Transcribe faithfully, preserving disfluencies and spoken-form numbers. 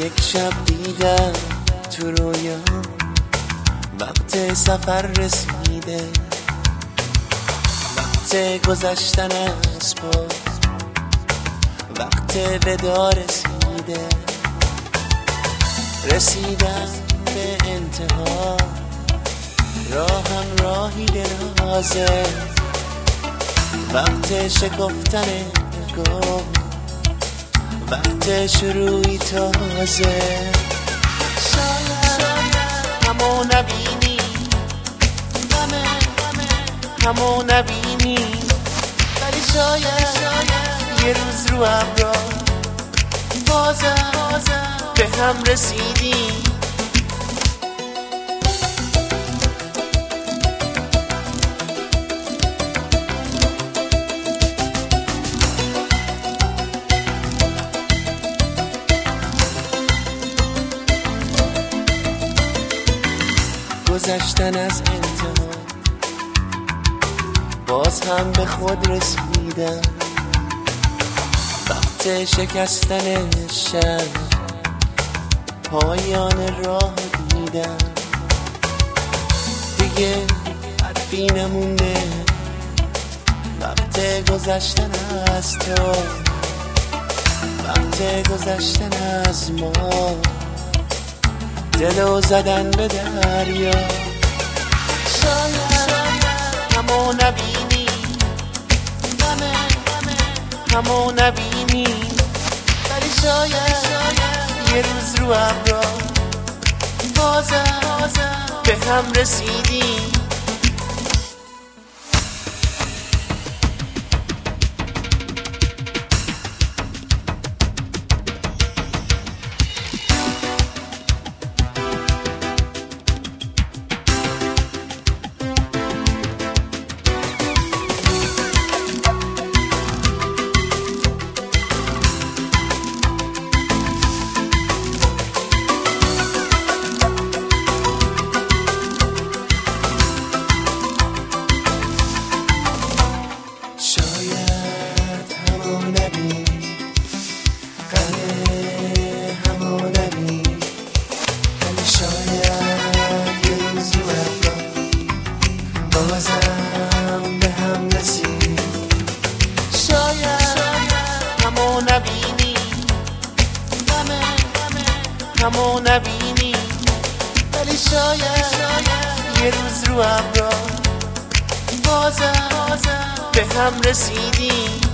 یک شب دیدم تو رویا وقت سفر رسیده، وقت گذشتن از پا، وقت ودا رسیده. رسیدم به انتها، راهم راهی درازه، وقت شکفتن گم، وقت شروعی تازه. شاید همو نبینی، همه همو نبینی، ولی شاید یه روز رو ابرا بازم به هم رسیدیم. گذشتن از انتها، باز هم به خود رسیدم، وقت شکستن شب، پایان راه دیدم. دیگه حرفی نمونده، وقت گذشتن از تو، وقت گذشتن از ما، دلو زدن به دریا. شاید همو نبینی، همه همو نبینی، ولی شاید یه روز رو ابرا بازم به هم رسیدیم. بازم به هم رسید. شاید همو نبینی، همه همو نبینی، ولی شاید یه روز رو ابرا بازم به هم رسیدیم.